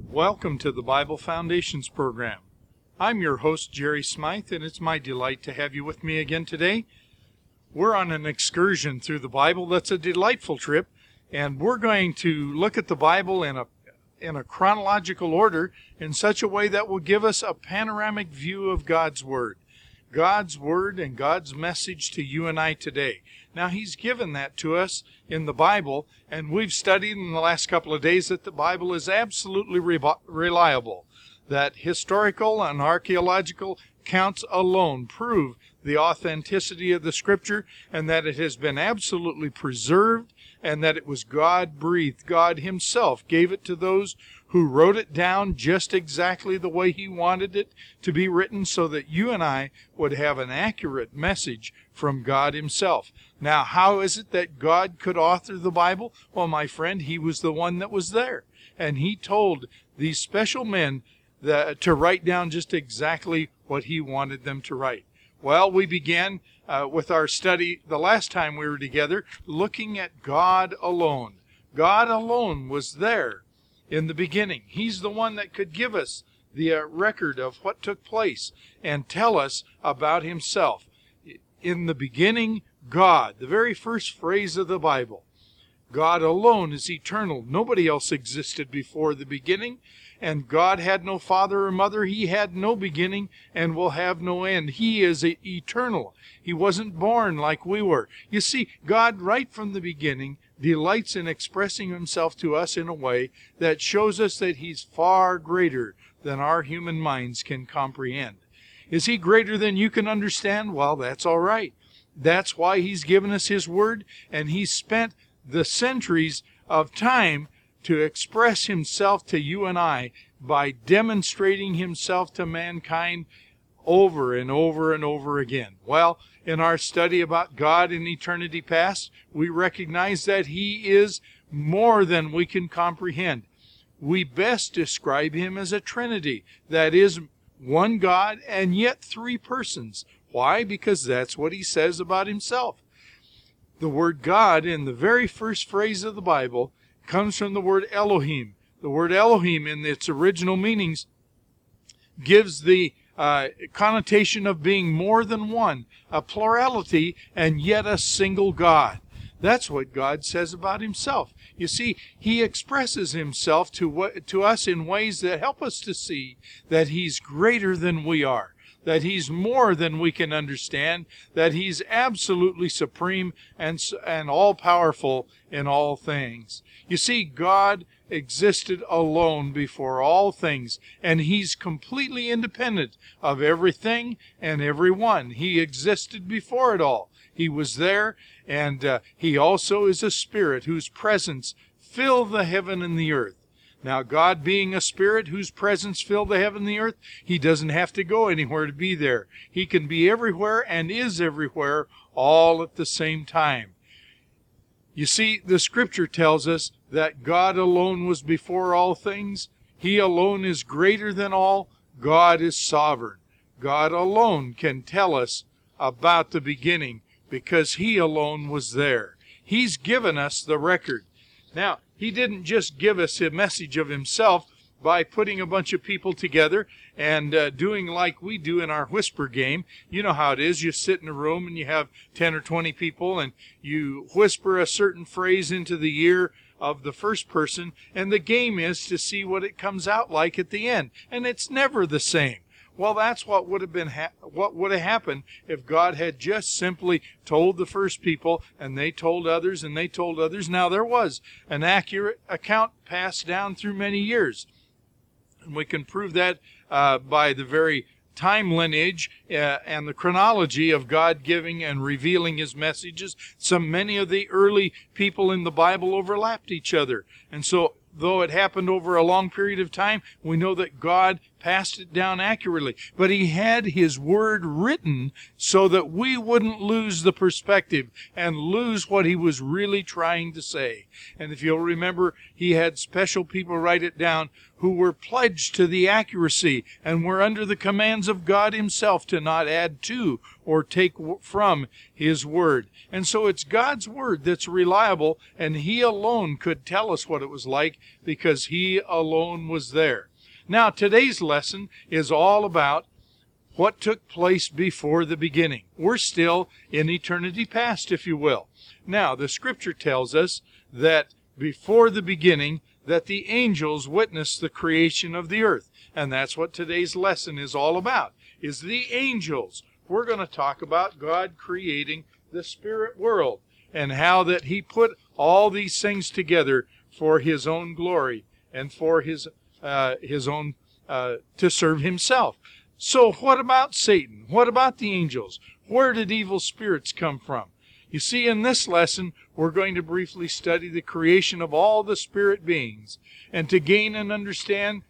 Welcome to the Bible Foundations program. I'm your host, Jerry Smythe, and it's my delight to have you with me again today. We're on an excursion through the Bible that's a delightful trip, and we're going to look at the Bible in a chronological order in such a way that will give us a panoramic view of God's Word. God's Word and God's message to you and I today. Now, He's given that to us in the Bible, and we've studied in the last couple of days that the Bible is absolutely reliable, that historical and archaeological accounts alone prove the authenticity of the Scripture, and that it has been absolutely preserved, and that it was God-breathed. God Himself gave it to those who wrote it down just exactly the way He wanted it to be written, so that you and I would have an accurate message from God Himself. Now, how is it that God could author the Bible? Well, my friend, He was the one that was there, and He told these special men to write down just exactly what He wanted them to write. Well, we began with our study the last time we were together, looking at God alone. God alone was there in the beginning. He's the one that could give us the record of what took place and tell us about Himself. In the beginning, God, the very first phrase of the Bible. God alone is eternal. Nobody else existed before the beginning. And God had no father or mother. He had no beginning and will have no end. He is eternal. He wasn't born like we were. You see, God, right from the beginning, delights in expressing Himself to us in a way that shows us that He's far greater than our human minds can comprehend. Is He greater than you can understand? Well, that's all right. That's why He's given us His Word, and He's spent the centuries of time to express Himself to you and I by demonstrating Himself to mankind over and over and over again. Well, in our study about God in eternity past, we recognize that He is more than we can comprehend. We best describe Him as a Trinity, that is, one God and yet three persons. Why? Because that's what He says about Himself. The word God in the very first phrase of the Bible comes from the word Elohim. The word Elohim in its original meanings gives the connotation of being more than one, a plurality, and yet a single God. That's what God says about Himself. You see, He expresses Himself to us in ways that help us to see that He's greater than we are, that He's more than we can understand, that He's absolutely supreme and all-powerful in all things. You see, God existed alone before all things, and He's completely independent of everything and everyone. He existed before it all. He was there, and He also is a Spirit whose presence filled the heaven and the earth. Now, God being a Spirit whose presence filled the heaven and the earth, He doesn't have to go anywhere to be there. He can be everywhere and is everywhere all at the same time. You see, the Scripture tells us that God alone was before all things. He alone is greater than all. God is sovereign. God alone can tell us about the beginning because He alone was there. He's given us the record. Now, He didn't just give us a message of Himself by putting a bunch of people together and doing like we do in our whisper game. You know how it is. You sit in a room and you have 10 or 20 people and you whisper a certain phrase into the ear of the first person, and the game is to see what it comes out like at the end. And it's never the same. Well, that's what would have happened if God had just simply told the first people, and they told others, and they told others. Now, there was an accurate account passed down through many years. And we can prove that by the very time lineage and the chronology of God giving and revealing His messages. Many of the early people in the Bible overlapped each other. And so, though it happened over a long period of time, we know that God passed it down accurately. But He had His Word written so that we wouldn't lose the perspective and lose what He was really trying to say. And if you'll remember, He had special people write it down who were pledged to the accuracy and were under the commands of God Himself to not add to or take from His Word. And so it's God's Word that's reliable, and He alone could tell us what it was like because He alone was there. Now, today's lesson is all about what took place before the beginning. We're still in eternity past, if you will. Now, the Scripture tells us that before the beginning, that the angels witnessed the creation of the earth. And that's what today's lesson is all about, is the angels. We're going to talk about God creating the spirit world and how that He put all these things together for His own glory and for His own, to serve Himself. So what about Satan? What about the angels? Where did evil spirits come from? You see, in this lesson, we're going to briefly study the creation of all the spirit beings. And to gain an understanding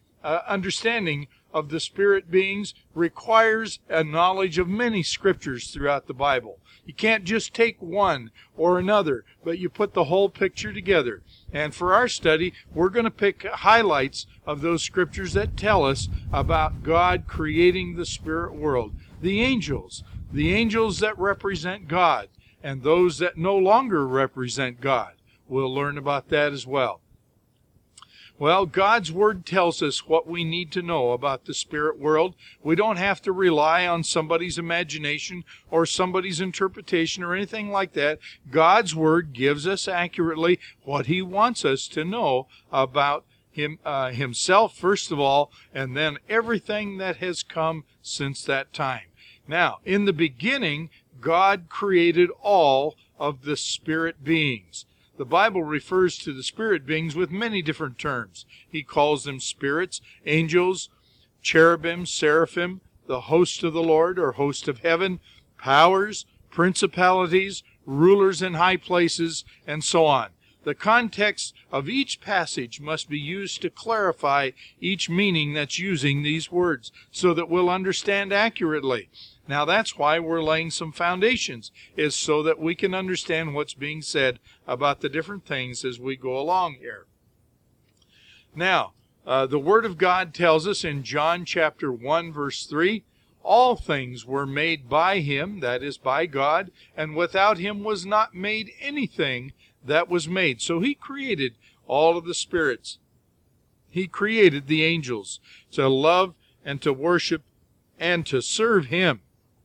of the spirit beings requires a knowledge of many scriptures throughout the Bible. You can't just take one or another, but you put the whole picture together. And for our study, we're going to pick highlights of those scriptures that tell us about God creating the spirit world. The angels that represent God, and those that no longer represent God. We'll learn about that as well. Well, God's Word tells us what we need to know about the spirit world. We don't have to rely on somebody's imagination or somebody's interpretation or anything like that. God's Word gives us accurately what He wants us to know about Himself, first of all, and then everything that has come since that time. Now, in the beginning, God created all of the spirit beings. The Bible refers to the spirit beings with many different terms. He calls them spirits, angels, cherubim, seraphim, the host of the Lord or host of heaven, powers, principalities, rulers in high places, and so on. The context of each passage must be used to clarify each meaning that's using these words so that we'll understand accurately. Now that's why we're laying some foundations, is so that we can understand what's being said about the different things as we go along here. Now, the Word of God tells us in John chapter 1 verse 3, all things were made by Him, that is by God, and without Him was not made anything that was made. So He created all of the spirits. He created the angels to love and to worship and to serve Him.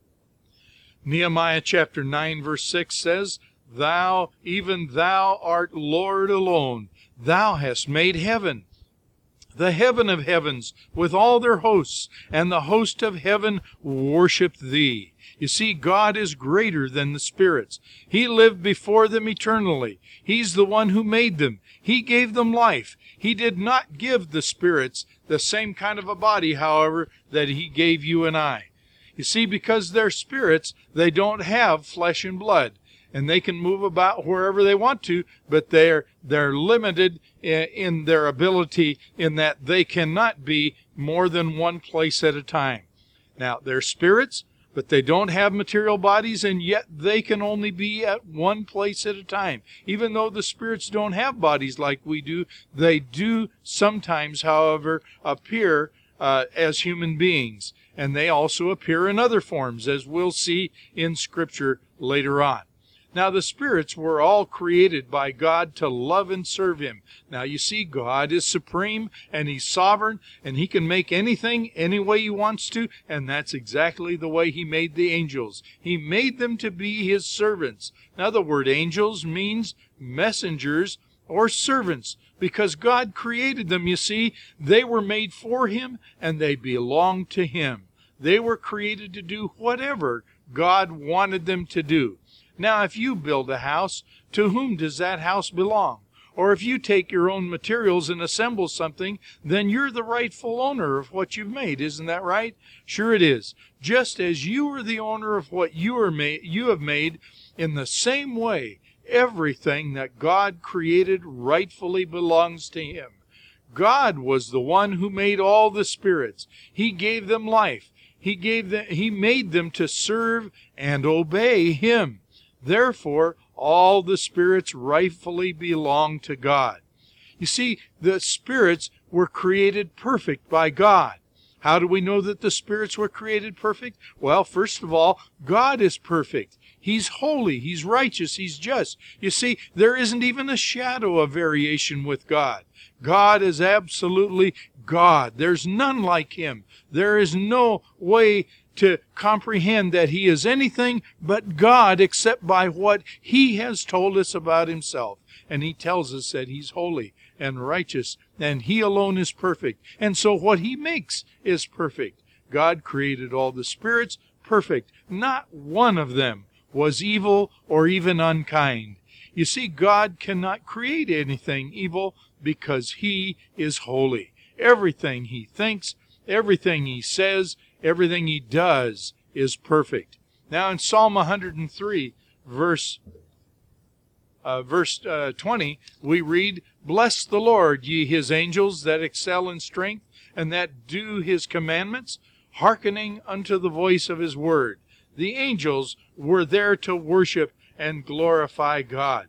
Nehemiah chapter 9 verse 6 says, Thou, even Thou art Lord alone. Thou hast made heaven, the heaven of heavens, with all their hosts, and the host of heaven worship Thee. You see, God is greater than the spirits. He lived before them eternally. He's the one who made them. He gave them life. He did not give the spirits the same kind of a body, however, that He gave you and I. You see, because they're spirits, they don't have flesh and blood. And they can move about wherever they want to, but they're limited in their ability in that they cannot be more than one place at a time. Now, they're spirits, but they don't have material bodies, and yet they can only be at one place at a time. Even though the spirits don't have bodies like we do, they do sometimes, however, appear as human beings. And they also appear in other forms, as we'll see in Scripture later on. Now, the spirits were all created by God to love and serve Him. Now, you see, God is supreme, and He's sovereign, and He can make anything any way He wants to, and that's exactly the way He made the angels. He made them to be His servants. Now, the word angels means messengers or servants, because God created them, you see. They were made for Him, and they belong to Him. They were created to do whatever God wanted them to do. Now, if you build a house, to whom does that house belong? Or if you take your own materials and assemble something, then you're the rightful owner of what you've made. Isn't that right? Sure it is. Just as you are the owner of what you have made, in the same way, everything that God created rightfully belongs to Him. God was the one who made all the spirits. He gave them life. He made them to serve and obey Him. Therefore, all the spirits rightfully belong to God. You see, the spirits were created perfect by God. How do we know that the spirits were created perfect? Well, first of all, God is perfect. He's holy, He's righteous, He's just. You see, there isn't even a shadow of variation with God. God is absolutely God. There's none like Him. There is no way to comprehend that He is anything but God except by what He has told us about Himself. And He tells us that He's holy and righteous, and He alone is perfect. And so what He makes is perfect. God created all the spirits perfect. Not one of them was evil or even unkind. You see, God cannot create anything evil because He is holy. Everything He thinks, everything He says, everything He does is perfect. Now in Psalm 103, verse 20, we read, "Bless the Lord, ye His angels that excel in strength, and that do His commandments, hearkening unto the voice of His word." The angels were there to worship and glorify God.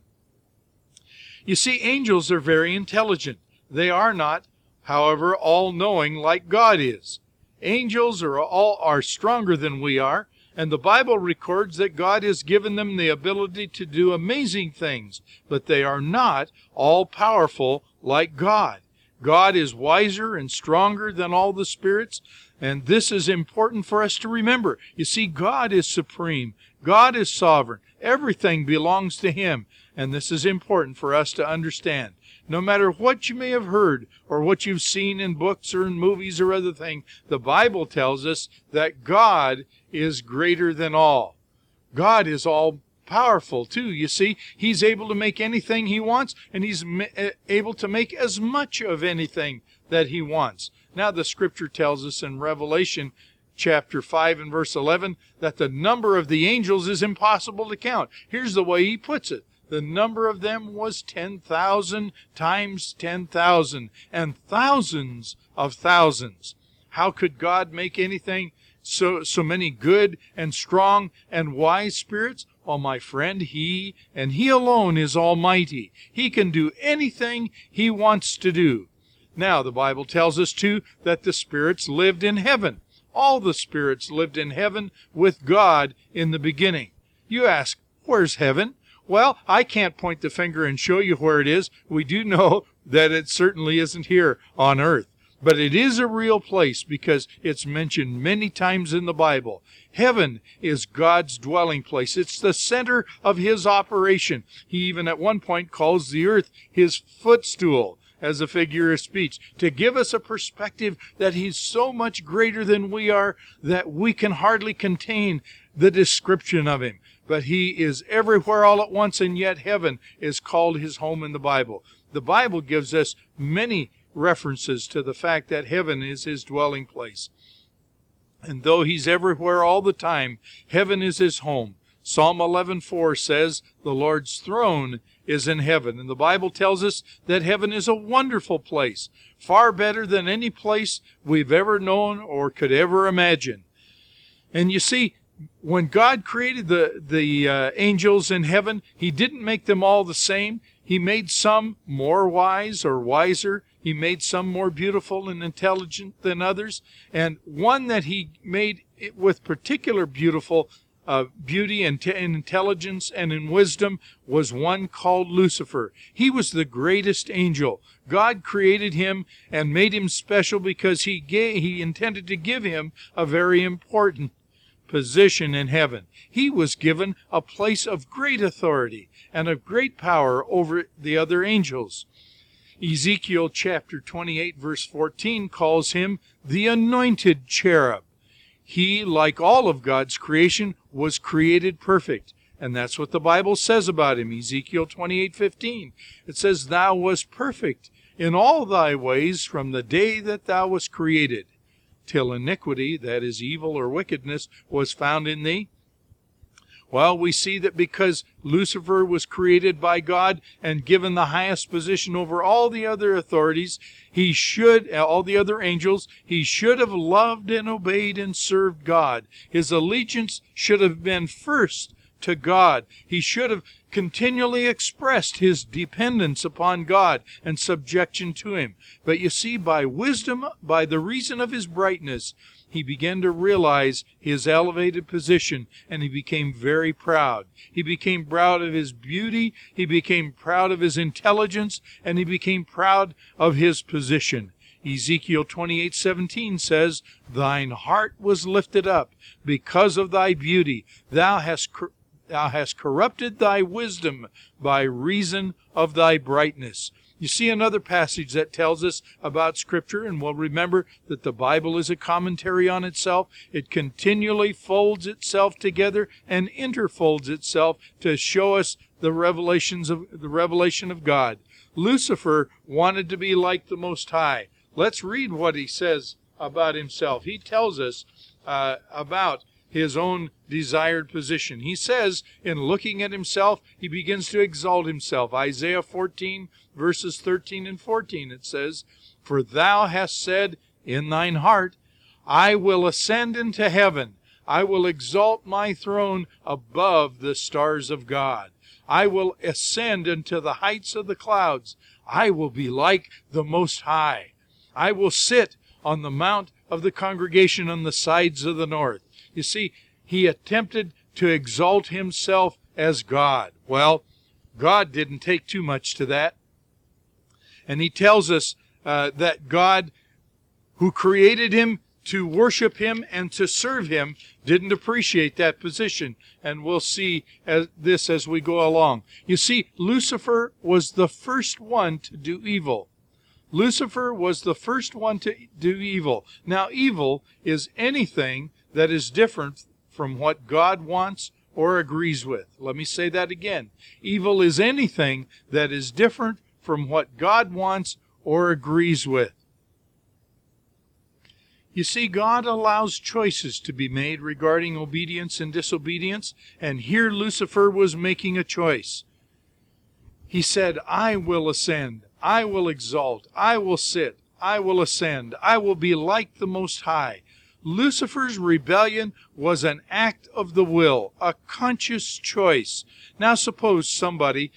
You see, angels are very intelligent. They are not, however, all-knowing like God is. Angels are stronger than we are, and the Bible records that God has given them the ability to do amazing things, but they are not all-powerful like God. God is wiser and stronger than all the spirits, and this is important for us to remember. You see, God is supreme. God is sovereign. Everything belongs to Him, and this is important for us to understand. No matter what you may have heard or what you've seen in books or in movies or other things, the Bible tells us that God is greater than all. God is all powerful too. You see, He's able to make anything He wants, and He's able to make as much of anything that He wants. Now the Scripture tells us in Revelation chapter 5 and verse 11 that the number of the angels is impossible to count. Here's the way He puts it. The number of them was 10,000 times 10,000 and thousands of thousands. How could God make anything so many good and strong and wise spirits? Well, my friend, He and He alone is almighty. He can do anything He wants to do. Now, the Bible tells us, too, that the spirits lived in heaven. All the spirits lived in heaven with God in the beginning. You ask, where's heaven? Well, I can't point the finger and show you where it is. We do know that it certainly isn't here on earth. But it is a real place because it's mentioned many times in the Bible. Heaven is God's dwelling place. It's the center of His operation. He even at one point calls the earth His footstool as a figure of speech, to give us a perspective that He's so much greater than we are that we can hardly contain the description of Him. But He is everywhere all at once, and yet heaven is called His home in the Bible. The Bible gives us many references to the fact that heaven is His dwelling place. And though He's everywhere all the time, heaven is His home. Psalm 11:4 says, "The Lord's throne is in heaven." And the Bible tells us that heaven is a wonderful place, far better than any place we've ever known or could ever imagine. And you see, when God created the angels in heaven, He didn't make them all the same. He made some more wise or wiser. He made some more beautiful and intelligent than others. And one that He made with particular beautiful beauty and in intelligence and in wisdom was one called Lucifer. He was the greatest angel. God created him and made him special because He intended to give him a very important position in heaven. He was given a place of great authority and of great power over the other angels. Ezekiel chapter 28 verse 14 calls him the anointed cherub. He, like all of God's creation, was created perfect. And that's what the Bible says about him. Ezekiel 28:15. It says, "Thou wast perfect in all thy ways from the day that thou wast created, till iniquity," that is evil or wickedness, "was found in thee." Well, we see that because Lucifer was created by God and given the highest position over all the other authorities, all the other angels, he should have loved and obeyed and served God. His allegiance should have been first to God. He should have continually expressed his dependence upon God and subjection to him. But you see, by wisdom, by the reason of his brightness, he began to realize his elevated position, and he became very proud. He became proud of his beauty, he became proud of his intelligence, and he became proud of his position. Ezekiel 28:17 says, "Thine heart was lifted up because of thy beauty. Thou hast corrupted thy wisdom by reason of thy brightness." You see another passage that tells us about Scripture, and we'll remember that the Bible is a commentary on itself. It continually folds itself together and interfolds itself to show us the revelation of God. Lucifer wanted to be like the Most High. Let's read what he says about himself. He tells us about his own desired position. He says, in looking at himself, he begins to exalt himself. Isaiah 14, verses 13 and 14, it says, "For thou hast said in thine heart, I will ascend into heaven. I will exalt my throne above the stars of God. I will ascend into the heights of the clouds. I will be like the Most High. I will sit on the mount of the congregation on the sides of the north." You see, he attempted to exalt himself as God. Well, God didn't take too much to that. And he tells us that God, who created him to worship him and to serve him, didn't appreciate that position. And we'll see this as we go along. You see, Lucifer was the first one to do evil. Lucifer was the first one to do evil. Now, evil is anything that is different from what God wants or agrees with. Let me say that again. Evil is anything that is different from what God wants or agrees with. You see, God allows choices to be made regarding obedience and disobedience, and here Lucifer was making a choice. He said, "I will ascend, I will exalt, I will sit, I will ascend, I will be like the Most High." Lucifer's rebellion was an act of the will, a conscious choice. Now suppose somebody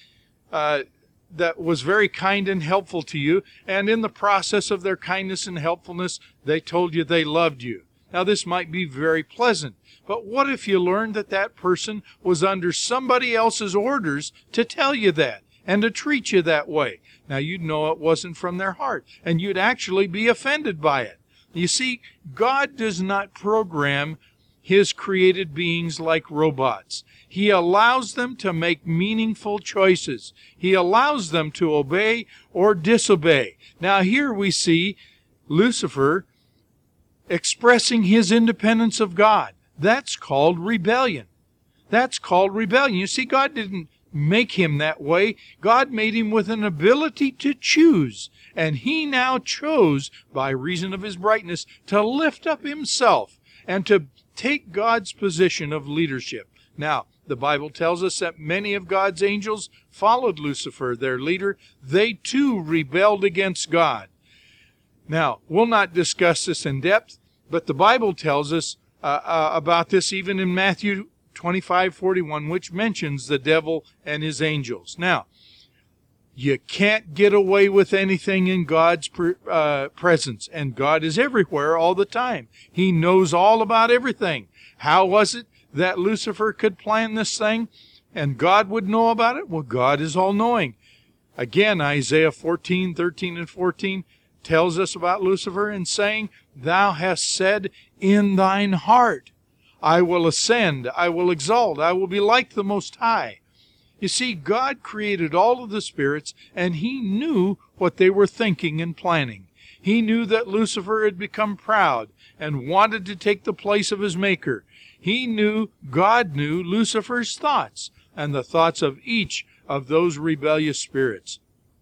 that was very kind and helpful to you, and in the process of their kindness and helpfulness, they told you they loved you. Now this might be very pleasant, but what if you learned that that person was under somebody else's orders to tell you that and to treat you that way? Now you'd know it wasn't from their heart, and you'd actually be offended by it. You see, God does not program his created beings like robots. He allows them to make meaningful choices. He allows them to obey or disobey. Now here we see Lucifer expressing his independence of God. That's called rebellion. That's called rebellion. You see, God didn't make him that way. God made him with an ability to choose. And he now chose, by reason of his brightness, to lift up himself and to take God's position of leadership. Now, the Bible tells us that many of God's angels followed Lucifer, their leader. They too rebelled against God. Now, we'll not discuss this in depth, but the Bible tells us about this even in Matthew 25:41, which mentions the devil and his angels. Now, you can't get away with anything in God's presence, and God is everywhere all the time. He knows all about everything. How was it that Lucifer could plan this thing and God would know about it? Well, God is all-knowing. Again, Isaiah 14:13 and 14 tells us about Lucifer and saying, "Thou hast said in thine heart, I will ascend, I will exalt, I will be like the Most High." You see, God created all of the spirits, and he knew what they were thinking and planning. He knew that Lucifer had become proud and wanted to take the place of his Maker. God knew Lucifer's thoughts and the thoughts of each of those rebellious spirits.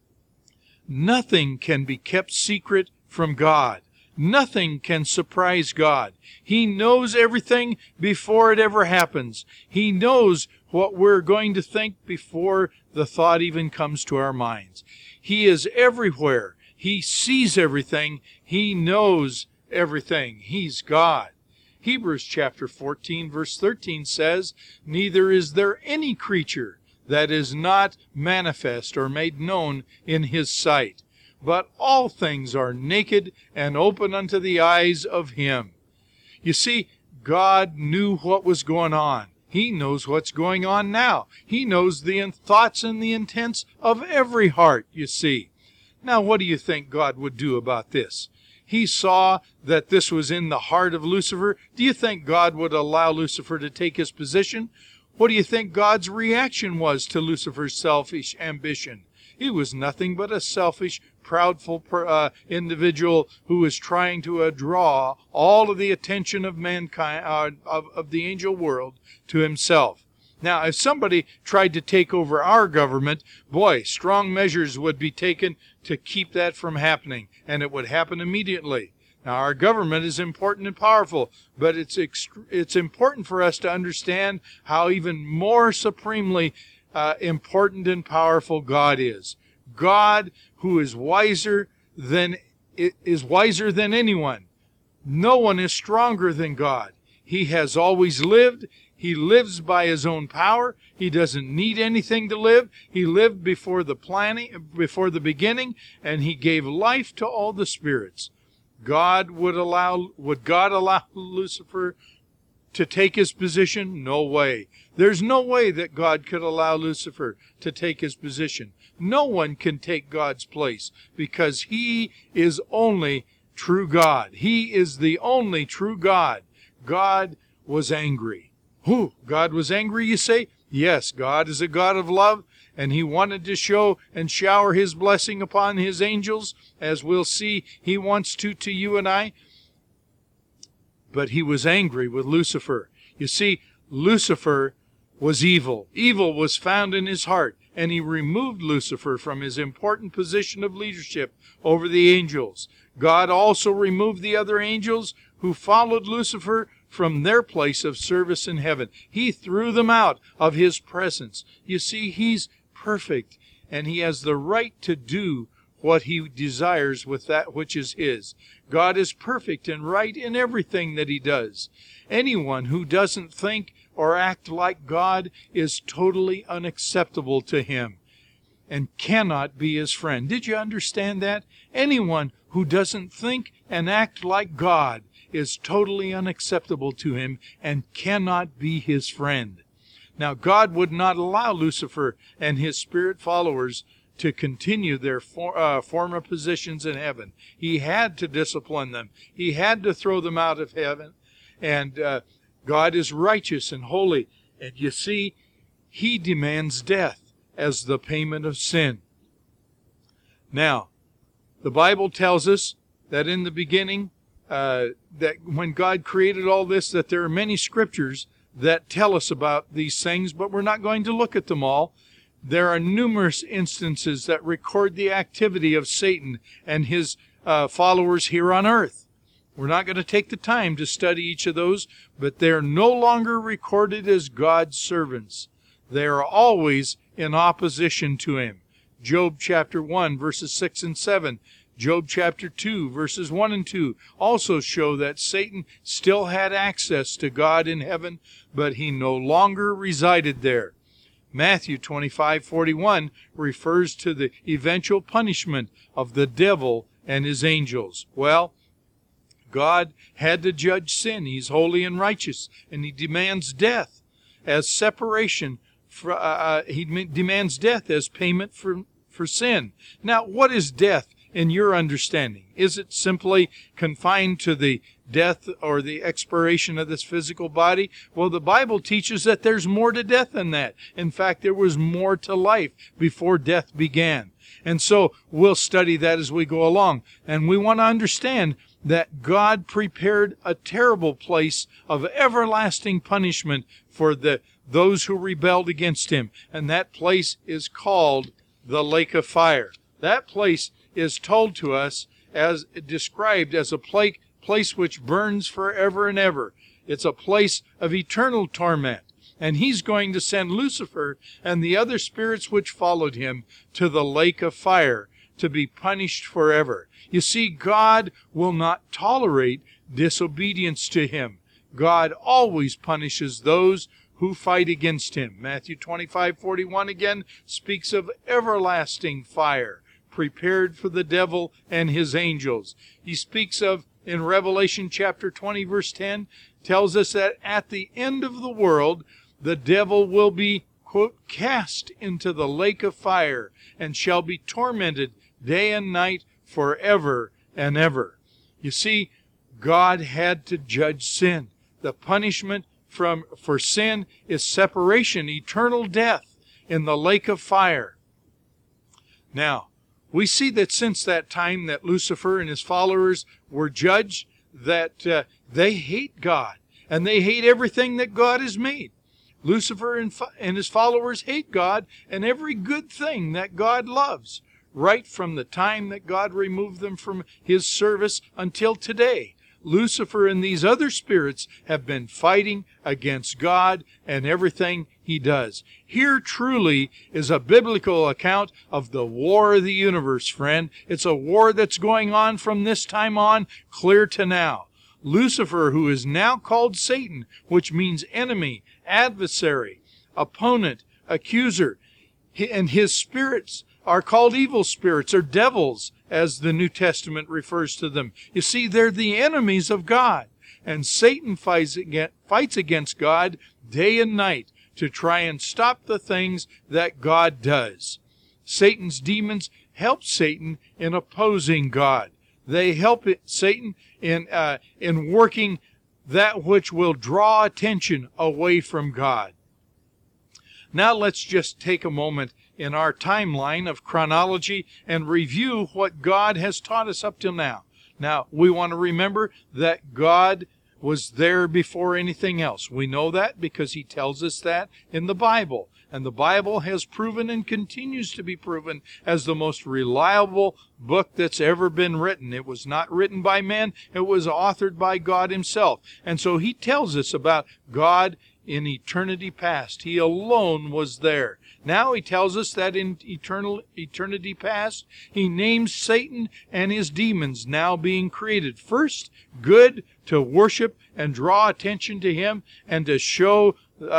Nothing can be kept secret from God. Nothing can surprise God. He knows everything before it ever happens. He knows what we're going to think before the thought even comes to our minds. He is everywhere. He sees everything. He knows everything. He's God. Hebrews chapter 14, verse 13 says, "Neither is there any creature that is not manifest or made known in his sight, but all things are naked and open unto the eyes of him." You see, God knew what was going on. He knows what's going on now. He knows the thoughts and the intents of every heart, you see. Now, what do you think God would do about this? He saw that this was in the heart of Lucifer. Do you think God would allow Lucifer to take his position? What do you think God's reaction was to Lucifer's selfish ambition? He was nothing but a selfish, proudful individual who was trying to draw all of the attention of mankind, of the angel world, to himself. Now, if somebody tried to take over our government, boy, strong measures would be taken to keep that from happening, and it would happen immediately. Now, our government is important and powerful, but it's important for us to understand how even more supremely important and powerful God is. God, who is wiser than anyone. No one is stronger than God. He has always lived. He lives by his own power. He doesn't need anything to live. He lived before the beginning, and he gave life to all the spirits. Would God allow Lucifer to take his position? No way. There's no way that God could allow Lucifer to take his position. No one can take God's place, because he is only true God. He is the only true God. God was angry. Who? God was angry, you say? Yes, God is a God of love, and he wanted to show and shower his blessing upon his angels, as we'll see he wants to you and I. But he was angry with Lucifer. You see, Lucifer was evil. Evil was found in his heart, and he removed Lucifer from his important position of leadership over the angels. God also removed the other angels who followed Lucifer from their place of service in heaven. He threw them out of his presence. You see, he's perfect, and he has the right to do what he desires with that which is his. God is perfect and right in everything that he does. Anyone who doesn't think or act like God is totally unacceptable to him and cannot be his friend. Did you understand that? Anyone who doesn't think and act like God is totally unacceptable to him and cannot be his friend. Now, God would not allow Lucifer and his spirit followers to continue their former positions in heaven. He had to discipline them. He had to throw them out of heaven. And God is righteous and holy. And you see, he demands death as the payment of sin. Now, the Bible tells us that in the beginning, that when God created all this, that there are many scriptures that tell us about these things, but we're not going to look at them all. There are numerous instances that record the activity of Satan and his followers here on earth. We're not going to take the time to study each of those, but they're no longer recorded as God's servants. They are always in opposition to him. Job chapter 1, verses 6 and 7. Job chapter 2, verses 1 and 2 also show that Satan still had access to God in heaven, but he no longer resided there. Matthew 25:41 refers to the eventual punishment of the devil and his angels. Well, God had to judge sin. He's holy and righteous, and he demands death as separation. He demands death as payment for sin. Now, what is death in your understanding? Is it simply confined to the death or the expiration of this physical body? Well, the Bible teaches that there's more to death than that. In fact, there was more to life before death began. And so we'll study that as we go along. And we want to understand that God prepared a terrible place of everlasting punishment for those who rebelled against him. And that place is called the lake of fire. That place is told to us as described as a place which burns forever and ever. It's a place of eternal torment. And he's going to send Lucifer and the other spirits which followed him to the lake of fire to be punished forever. You see, God will not tolerate disobedience to him. God always punishes those who fight against him. Matthew 25:41 again speaks of everlasting fire prepared for the devil and his angels. He speaks of, in Revelation chapter 20, verse 10, tells us that at the end of the world, the devil will be, quote, cast into the lake of fire and shall be tormented day and night forever and ever. You see, God had to judge sin. The punishment for sin is separation, eternal death in the lake of fire. Now, we see that since that time that Lucifer and his followers were judged, that they hate God, and they hate everything that God has made. Lucifer and his followers hate God and every good thing that God loves, right from the time that God removed them from his service until today. Lucifer and these other spirits have been fighting against God and everything he does. Here truly is a biblical account of the war of the universe, friend. It's a war that's going on from this time on, clear to now. Lucifer, who is now called Satan, which means enemy, adversary, opponent, accuser, and his spirits are called evil spirits or devils, as the New Testament refers to them. You see, they're the enemies of God. And Satan fights against God day and night to try and stop the things that God does. Satan's demons help Satan in opposing God. They help Satan in working that which will draw attention away from God. Now let's just take a moment in our timeline of chronology and review what God has taught us up till now. Now, we want to remember that God was there before anything else. We know that because he tells us that in the Bible. And the Bible has proven and continues to be proven as the most reliable book that's ever been written. It was not written by men. It was authored by God himself. And so he tells us about God in eternity past. He alone was there. Now he tells us that in eternity past, he names Satan and his demons now being created. First, good, to worship and draw attention to him and to show,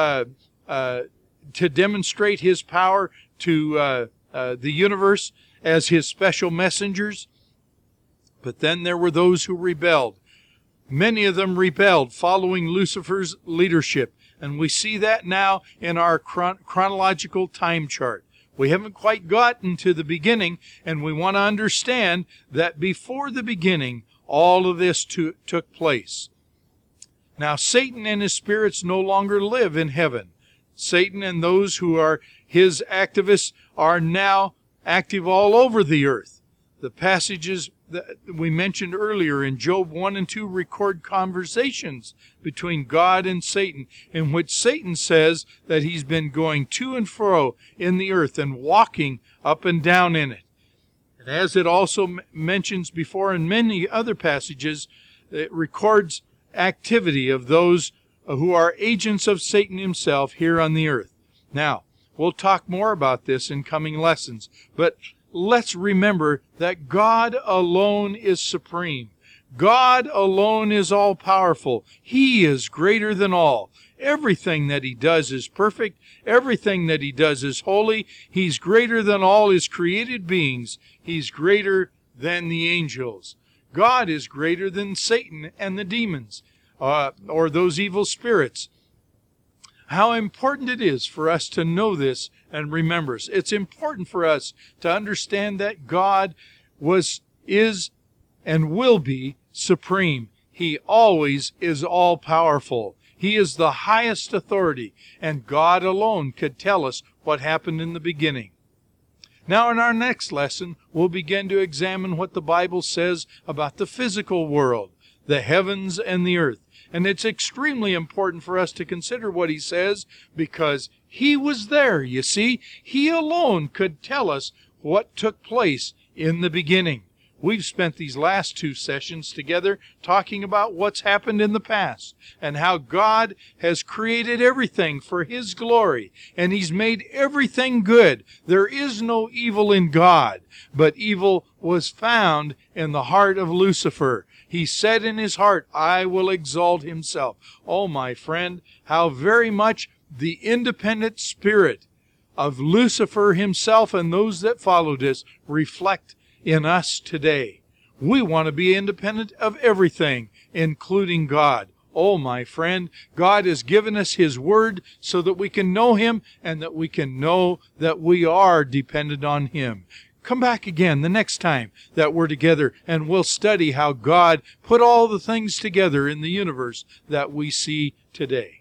to demonstrate his power to the universe as his special messengers. But then there were those who rebelled. Many of them rebelled following Lucifer's leadership. And we see that now in our chronological time chart. We haven't quite gotten to the beginning, and we want to understand that before the beginning, all of this took place. Now, Satan and his spirits no longer live in heaven. Satan and those who are his activists are now active all over the earth. The passages that we mentioned earlier in Job 1 and 2 record conversations between God and Satan, in which Satan says that he's been going to and fro in the earth and walking up and down in it. And as it also mentions before in many other passages, it records activity of those who are agents of Satan himself here on the earth. Now, we'll talk more about this in coming lessons, but let's remember that God alone is supreme. God alone is all-powerful. He is greater than all. Everything that he does is perfect. Everything that he does is holy. He's greater than all his created beings. He's greater than the angels. God is greater than Satan and the demons, or those evil spirits. How important it is for us to know this and remember. It's important for us to understand that God is, and will be supreme. He always is all-powerful. He is the highest authority, and God alone could tell us what happened in the beginning. Now, in our next lesson, we'll begin to examine what the Bible says about the physical world, the heavens and the earth. And it's extremely important for us to consider what he says because he was there, you see. He alone could tell us what took place in the beginning. We've spent these last two sessions together talking about what's happened in the past and how God has created everything for his glory, and he's made everything good. There is no evil in God, but evil was found in the heart of Lucifer. He said in his heart, I will exalt himself. Oh, my friend, how very much the independent spirit of Lucifer himself and those that followed us reflect in us today. We want to be independent of everything, including God. Oh, my friend, God has given us His Word so that we can know Him and that we can know that we are dependent on Him. Come back again the next time that we're together, and we'll study how God put all the things together in the universe that we see today.